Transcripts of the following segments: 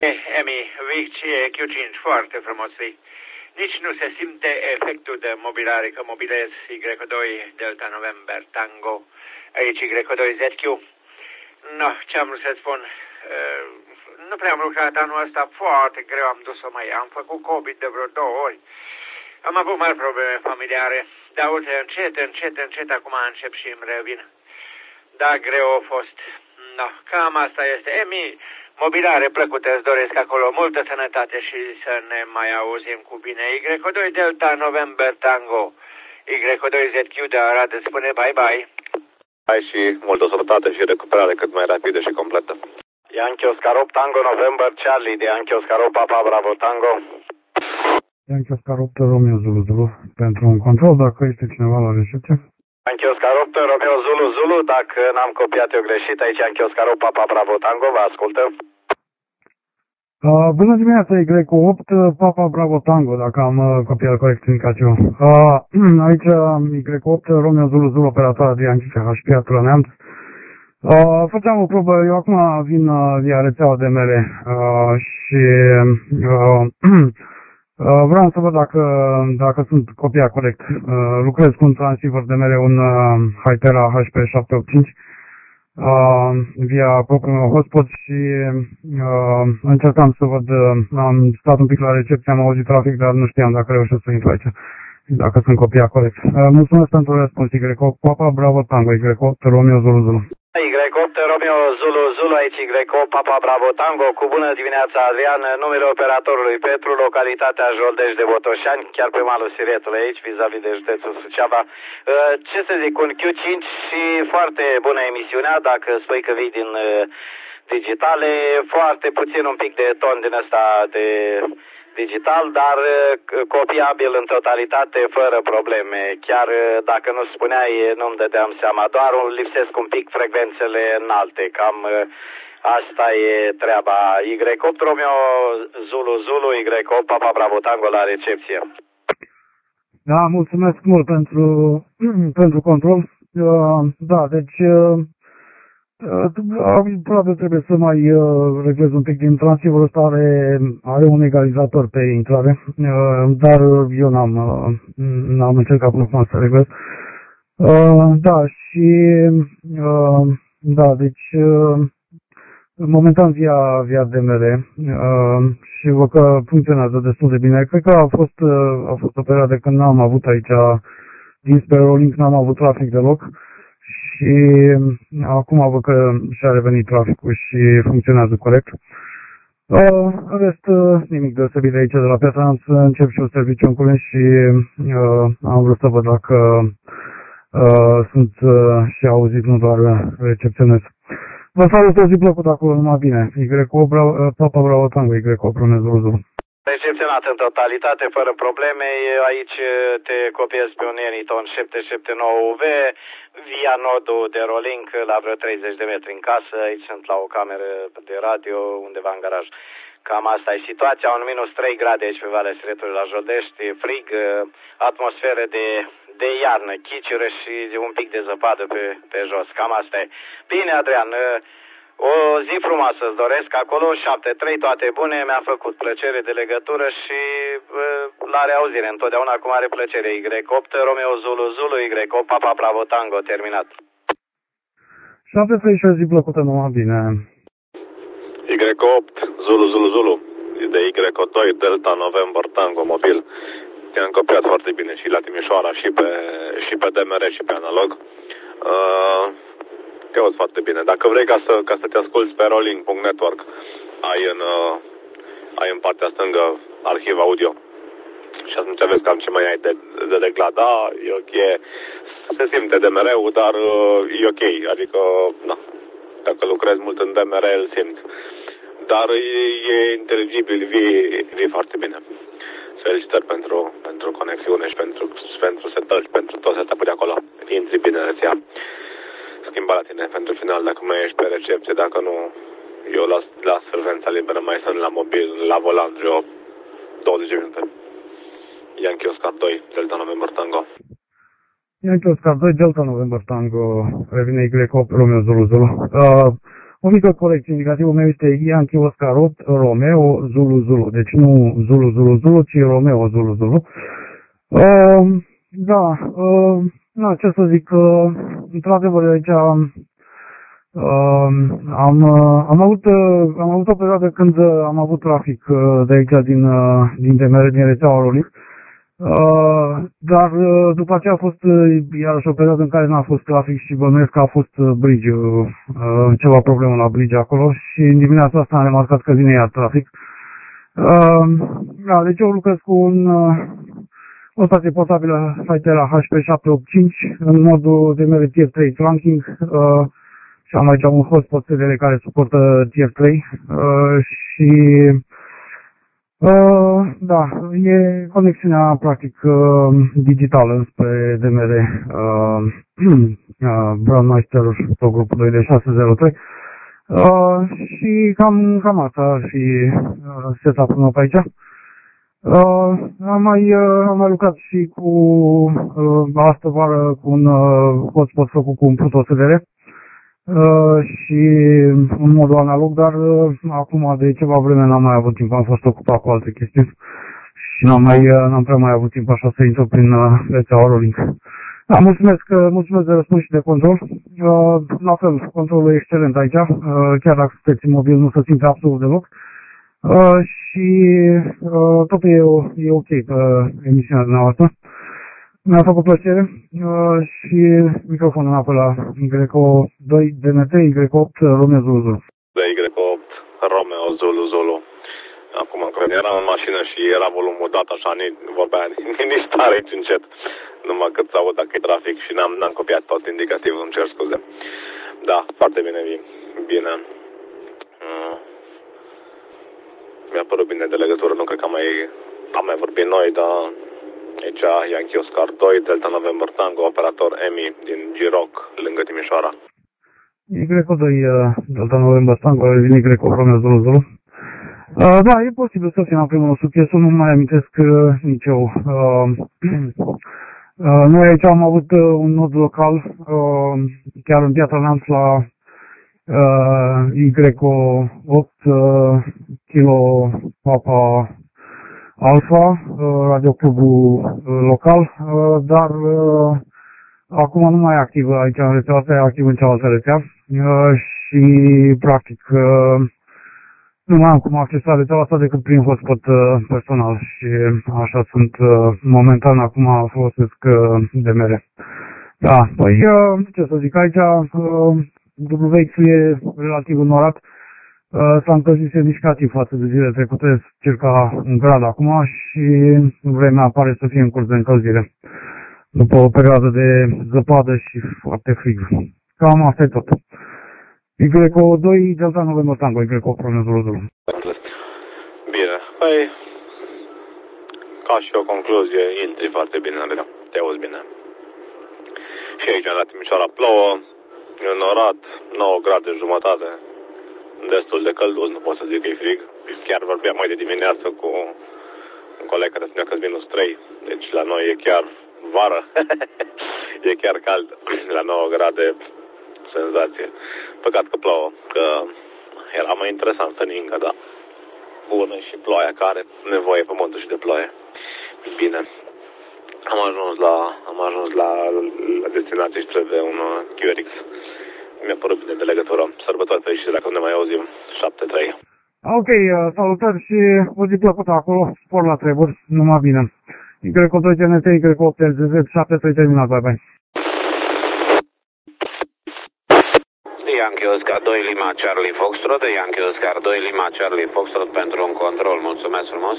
Emi, Viccie, Q5, foarte frumos fi. Nici nu se simte efectul de mobilare, că mobilez Y2 Delta November Tango, aici Y2 ZQ. No, ce am vrut să spun, nu prea am lucrat anul ăsta, foarte greu am dus-o mai. Am făcut COVID de vreo 2 ori. Am avut mari probleme familiare, dar uite, încet, acum încep și îmi revin. Da, greu a fost. No, cam asta este. Emi, mobilare plăcută, îți doresc acolo multă sănătate și să ne mai auzim cu bine. Y2 Delta November Tango, Y2 ZQ de Arad spune bye-bye. Hai și multă sănătate și recuperare cât mai rapidă și completă. Yankee Oscar 8 Tango November Charlie de Yankee Oscar 8 Papa Bravo Tango. Yankee Oscar 8 Romeo Zulu Zulu pentru un control, dacă este cineva la recepție. Yankee Oscar 8 Romeo Zulu Zulu, dacă n-am copiat eu greșit, aici Yankee Oscar 8 Papa Bravo Tango, vă ascultă. Bună dimineața, Y8 Papa Bravo Tango, dacă am copiat corect indicațiul. Aici Y8 Romeo Zulu Zulu, operatoare de Yankee CHP Atura Neamț. Făceam o probă, eu acum vin via rețeaua de mele și vreau să văd dacă sunt copiat corect. Lucrez cu un transceiver de mele, un Hytera HP785 via propriul meu hotspot și încercam să văd, am stat un pic la recepție, am auzit trafic, dar nu știam dacă reușesc să intru aici, dacă sunt copiat corect. Mulțumesc pentru răspuns, Y8 Papa Bravo Tango, Y8 Romeo Zulu Zulu. Y8 Romeo Zulu Zulu, aici Y8 Papa Bravo Tango, cu bună dimineața Adrian, numele operatorului Petru, localitatea Joldeș de Botoșani, chiar pe malul Siretului aici, vis-a-vis de județul Suceava. Ce să zic, un Q5 și foarte bună emisiunea, dacă spui că vii din digitale, foarte puțin un pic de ton din ăsta de digital, dar copiabil în totalitate, fără probleme. Chiar dacă nu spuneai, nu-mi dădeam seama, doar lipsesc un pic frecvențele înalte. Cam asta e treaba. Y8 Romeo Zulu Zulu, Y8 Papa Bravo Tango la recepție. Da, mulțumesc mult pentru control. Da, deci probabil trebuie să mai reglez un pic din transceiverul ăsta, are un egalizator pe intrare, dar eu n-am încercat până acum să reglez. Da, și da, deci momentan via DMR și văd că funcționează destul de bine. Cred că a fost o perioadă când n-am avut aici, dinspre Rolling, n-am avut trafic deloc. Și acum văd că și-a revenit traficul și funcționează corect. În rest, nimic deosebit de aici, de la Piatra Neamț, încep și un serviciu în curând și am vrut să văd dacă sunt și auzit, nu doar recepționez. Vă salut, o zi plăcută acolo, numai bine. Y8 Papa Bravo Tango, Y8 Romeo Zulu Zulu. Recepționat în totalitate, fără probleme. Aici te copiez pe un Eniton 779UV via nodul de Rolink la vreo 30 de metri în casă. Aici sunt la o cameră de radio undeva în garaj. Cam asta e situația. Un -3 grade aici pe Valea Siretului la Joldești, frig, atmosferă de iarnă, chiciură și un pic de zăpadă pe jos. Cam asta e. Bine, Adrian, o zi frumoasă îți doresc acolo, 7-3, toate bune, mi-a făcut plăcere de legătură și la reauzire întotdeauna cu mare plăcere. Y8 Romeo Zulu Zulu, Y8 Papa Bravo Tango, terminat. 7-3 și o zi plăcută, numai bine. Y8 Zulu Zulu Zulu, de Y2 Delta November Tango mobil. Te-am copiat foarte bine și la Timișoara și pe DMR și pe analog. Te auzi foarte bine. Dacă vrei ca să te asculti pe rolling.network, ai în partea stângă arhiv audio. Și atunci vezi cam ce mai ai de reglat. Da, e ok. Se simte DMR-ul, dar e ok. Adică, na, dacă lucrezi mult în DMR, îl simți. Dar e inteligibil, vii foarte bine. Felicitări pentru conexiune și pentru setări, pentru tot setup-ul de acolo. Intri bine în rețea. Schimba la tine pentru final, dacă mai ești pe recepție, dacă nu, eu las frecvența liberă, mai sunt la mobil, la volan, vreo 20 de minute. Yankee Oscar 2, Delta November Tango. Yankee Oscar 2, Delta November Tango, revine Y8 Romeo Zulu Zulu. O mică corecție, indicativul meu este Yankee Oscar 8 Romeo Zulu Zulu. Deci nu Zulu Zulu Zulu, ci Romeo Zulu Zulu. Da, ce să zic, într-adevăr aici am avut o perioadă când am avut trafic de aici din DMR, din rețeaua Rolling. Dar după aceea a fost iarăși o perioadă în care n-a fost trafic și bănuiesc că a fost bridge, ceva problemă la bridge acolo și în dimineața asta am remarcat că vine iar trafic. Da, deci eu lucrez cu o stație portabilă Hytera HP785 în modul DMR Tier 3 trunking și am aici un hotspot SDR care suportă Tier 3 și da, e conexiunea practic digitală spre DMR Brandmeister pe grupul 2 de 603 și cam asta ar fi setup-ul meu pe aici. Am mai lucrat și cu astă vară cu un hotspot făcut cu un Pluto SDR și în modul analog, dar acum de ceva vreme n-am mai avut timp, am fost ocupat cu alte chestii și n-am prea mai avut timp așa să intru prin rețeaua Rolling. Da, mulțumesc de răspuns și de control. La fel, controlul e excelent aici, chiar dacă sunteți imobil nu se simte absolut deloc. Și totul e ok pe emisiunea dumneavoastră. Mi-a făcut plăcere și microfonul înapoi la Y2 DMT, Y8 Romeo Zulu Zulu. De Y8 Romeo Zulu Zulu. Acum când eram în mașină și era volumul dat așa, vorbea nici tare, nici încet. Numai cât să aud dacă e trafic și n-am copiat tot indicativul, îmi cer scuze. Da, foarte bine, bine. Mi-a părut bine de legătură, nu cred că am mai vorbit noi, dar aici Yankee Oscar 2, Delta November Tango, operator EMI din Giroc, lângă Timișoara. Y2 Delta November Tango, din Y8 Romeo Zulu Zulu. Da, e posibil să fie în primul succesul, nu mai amintesc nici eu. Noi aici am avut un nod local, chiar în Piatra Neamț la Y8 Kilo Papa Alpha, radioclubul local, dar acum nu mai e activ aici în rețeaua asta, e activ în cealaltă rețea și practic nu mai am cum accesa rețeaua asta decât prin hotspot personal și așa sunt momentan acum folosesc DMR. Da, păi ce să zic aici, WX-ul e relativ înnorat. S-a încălzit semnificativ față de zilele trecute, circa 1 grad acum și vremea pare să fie în curs de încălzire. După o perioadă de zăpadă și foarte frig. Cam asta e tot. Y2 Delta November Tango, Y8 Romeo Zulu Zulu. Bine, păi, ca și o concluzie, intri foarte bine, Andrei, te auzi bine. Și aici, la Timișoara, plouă, e înorat, 9 grade jumătate. Destul de călduț, nu pot să zic că e frig. Chiar vorbeam mai de dimineață cu un coleg care spunea că-s minus 3. Deci la noi e chiar vară. E chiar cald. La 9 grade, senzație. Păcat că plouă, că era mai interesant să ningă, da. Bună și ploaia, care nevoie pământul și de ploaie. Bine. Am ajuns la destinație și trebuie un QRX. Mi-a părut bine de legătură. Sărbători fericite dacă nu ne mai auzim. 7-3. Ok, salutări și o zi plăcută acolo. Spor la treburi. Numai bine. Y2 GNT, Y8 LZZ, 7-3 terminat. Bye bye. Yankee Oscar 2 Lima Charlie Foxtrot, Yankee Oscar 2 Lima Charlie Foxtrot pentru un control. Mulțumesc frumos.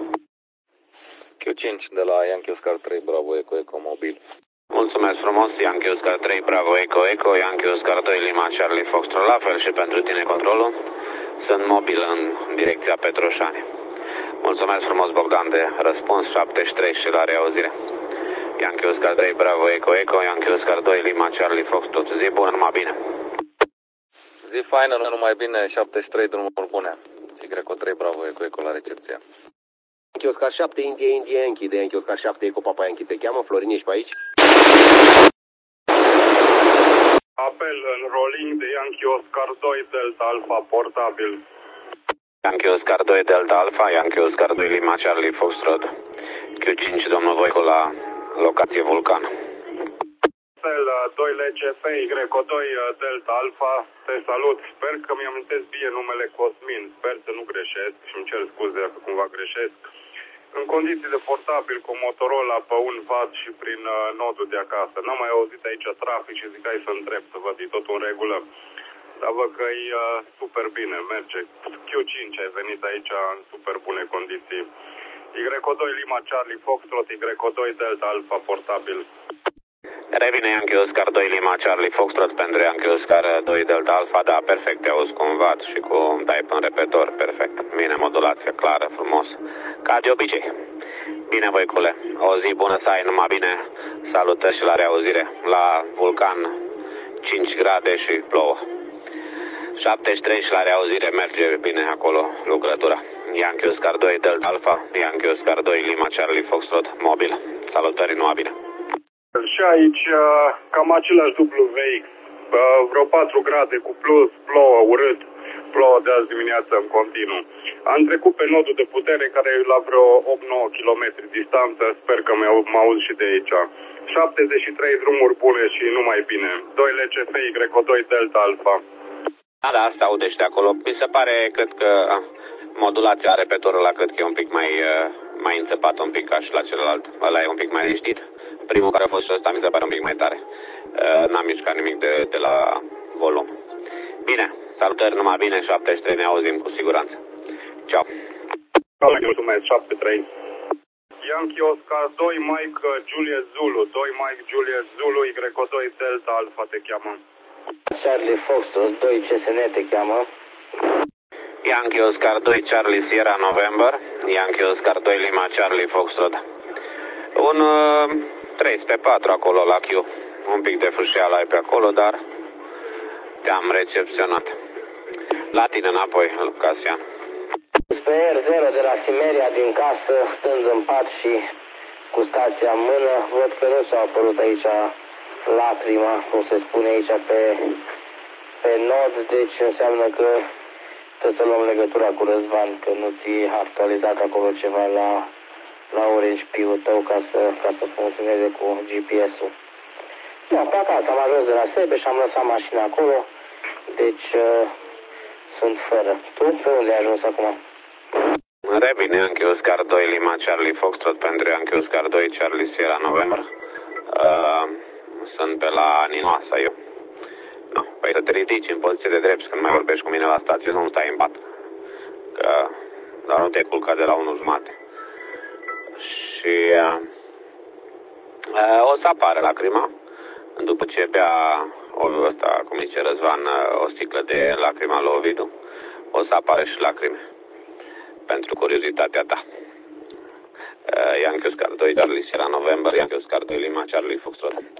Q5 de la Yankee Oscar 3 Bravo Eco Eco Mobil. Mulțumesc frumos, Yankee Oscar 3 Bravo Eco Eco, Yankee Oscar 2 Lima Charlie Foxtrot, la fel și pentru tine controlul. Sunt mobil în direcția Petroșani. Mulțumesc frumos, Bogdan, de răspuns. 73 și la reauzire. Yankee Oscar 3 Bravo Eco Eco, Yankee Oscar 2 Lima Charlie Foxtrot. Zi bună, numai bine. Zi faină, numai bine, 73 drumuri bune. Y3 Bravo Eco Eco la recepție. Yankee Oscar 7 India India Yankee, de Yankee Oscar 7 Eco Papa Yankee te cheamă, Florin, ești pe aici? apel în rolling de Yankee Oscar 2 Delta Alpha portabil. Yankee Oscar 2 Delta Alpha, Yankee Oscar 2 Lima Charlie Foxtrot, Q5, domnul Voicu la locație Vulcan. 2 LCF Y2 Delta Alpha, te salut. Sper că mi-am amintesc bine numele Cosmin. Sper să nu greșesc și îmi cer scuze dacă cumva greșesc. În condiții de portabil cu Motorola pe un vat și prin nodul de acasă. N-am mai auzit aici trafic și zic hai să întreb să văd, e totul în regulă. Dar văd că e super bine, merge. Q5 ai venit aici în super bune condiții. Y2 Lima Charlie Foxtrot, Y2 Delta Alpha portabil. Revine Yankee Oscar 2 Lima Charlie Foxtrot pentru Yankee Oscar 2 Delta Alpha, da, perfect, te auzi cu un vat și cu un type în repetor, perfect. Bine, modulație clară, frumos. Ca de obicei. Bine, Voicule, o zi bună să ai, numai bine, salutări și la reauzire. La Vulcan 5 grade și plouă. 73 și la reauzire, merge bine acolo lucrătura. Yankee Oscar 2 Delta Alpha, Yankee Oscar 2 Lima Charlie Foxtrot, mobil. Salutări, numai bine. Și aici cam același WX, vreo 4 grade cu plus, plouă urât, plouă de azi dimineață în continuu. Am trecut pe nodul de putere care e la vreo 8-9 km distanță, sper că mă auz și de aici. 73 drumuri bune și numai bine. 2 LCF Y2 Delta Alpha. Da, asta aude și de acolo. Mi se pare, cred că modulația repetorului ăla cred că e un pic mai înțepat un pic ca și la celălalt. Ăla e un pic mai liniștit. Primul care a fost și ăsta mi se pare un pic mai tare. N-am mișcat nimic de la volum. Bine, salutări, numai bine, 73, ne auzim cu siguranță. Ciao. Mulțumesc, 73. Yankee Oscar 2 Mike Juliet Zulu, 2 Mike Juliet Zulu, Y2 Delta Alpha te cheamă. Charlie Foxtrot, 2 CSN te cheamă. Yankee Oscar 2 Charlie Sierra November, Yankee Oscar 2 Lima Charlie Foxtrot. Un 3/4 acolo la Q. Un pic de fâșială ai pe acolo, dar te-am recepționat. La tine înapoi, Casian. Spre R0 de la Simeria din casă, stând în pat și cu stația în mână, văd că nu s-a apărut aici lacrima, cum se spune aici pe nod, deci înseamnă că trebuie să luăm legătura cu Răzvan, că nu ți-e actualizat acolo ceva la Orange Pi-ul tău ca să funcționeze cu GPS-ul. Da, pe acasă am ajuns de la Sebe și am lăsat mașina acolo, deci sunt fără. Tu pe unde ai ajuns acum? Revine Yankee Oscar 2 Lima Charlie Foxtrot pentru Yankee Oscar 2 Charlie Sierra November. Sunt pe la Ninoasa eu. No, păi să te ridici în poziție de drept când mai vorbești cu mine la stație, să nu stai în pat. Că dar nu te-ai culcat de la 1:30. Și o să apară lacrima după ce bea ăsta, cum zice Răzvan, o sticlă de lacrima lui Ovidiu. O să apară și lacrime pentru curiozitatea ta. Yankee Oscar 2 Charlie Sierra November, Yankee Oscar 2 Lima Charlie Foxtrot.